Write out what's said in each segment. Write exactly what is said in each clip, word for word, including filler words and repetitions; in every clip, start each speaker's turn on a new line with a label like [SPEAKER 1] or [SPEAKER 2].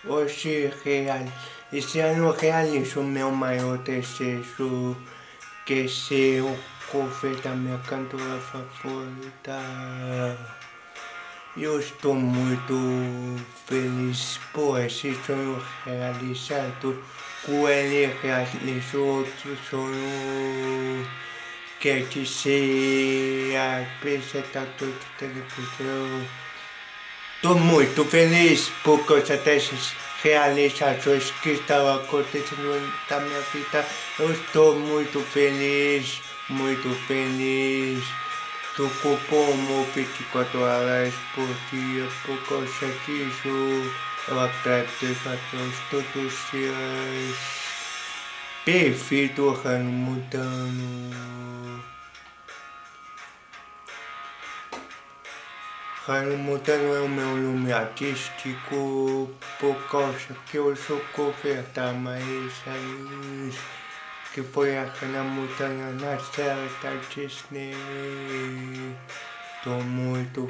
[SPEAKER 1] Hoje real, esse ano realizo o meu maior desejo, que ser o cover da minha cantora favorita. Eu estou muito feliz por esse sonho realizado. Com ele realizo outro sonho, que é de ser apresentador de televisão. Estou muito feliz por causa dessas realizações que estão acontecendo na minha vida. Eu estou muito feliz, muito feliz. Estou ocupando vinte e quatro horas por dia por causa disso. Eu agradeço a Deus todos os dias. Perfeito, Rano Montano. Rano Montano é o meu nome artístico, por causa que eu sou cover da Maísa Luz, que foi a Hannah Montana na série da Disney. Estou muito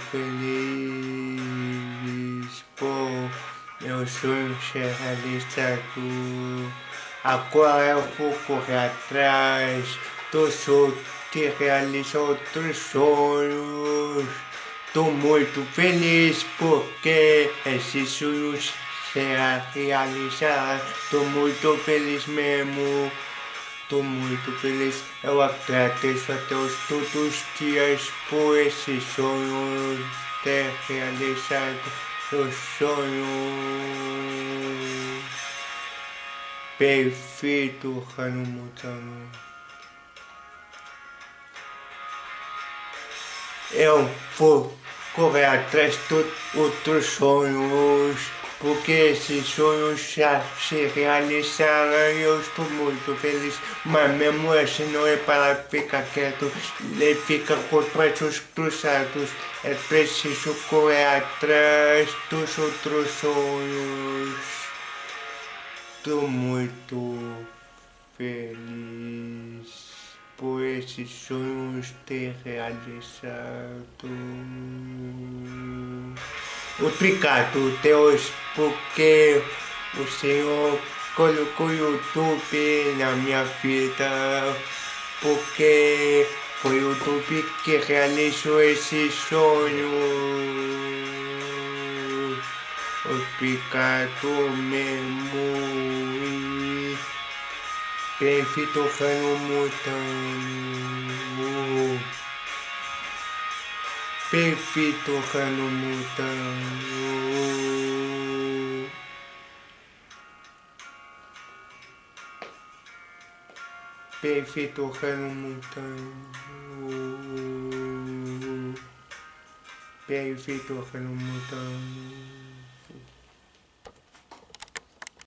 [SPEAKER 1] feliz por meu sonho ser realizado. Agora eu vou correr atrás do sonho de realizar outros sonhos. Estou muito feliz porque esse sonho será realizado. Estou muito feliz mesmo. Estou muito feliz. Eu agradeço a Deus todos os dias por esse sonho ter realizado o sonho perfeito, Rano Montano. Eu vou correr atrás de outros sonhos, porque esses sonhos já se realizaram e eu estou muito feliz. Mas mesmo esse não é para ficar quieto, ele fica com os braços cruzados. É preciso correr atrás dos outros sonhos. Estou muito feliz por esses sonhos ter realizado. Obrigado, Deus, porque o Senhor colocou o YouTube na minha vida, porque foi o YouTube que realizou esse sonho. Obrigado mesmo. Perfeito, Rano Montano. Perfeito, Rano Montano. Perfeito, Rano Montano. Perfeito, Rano Montano.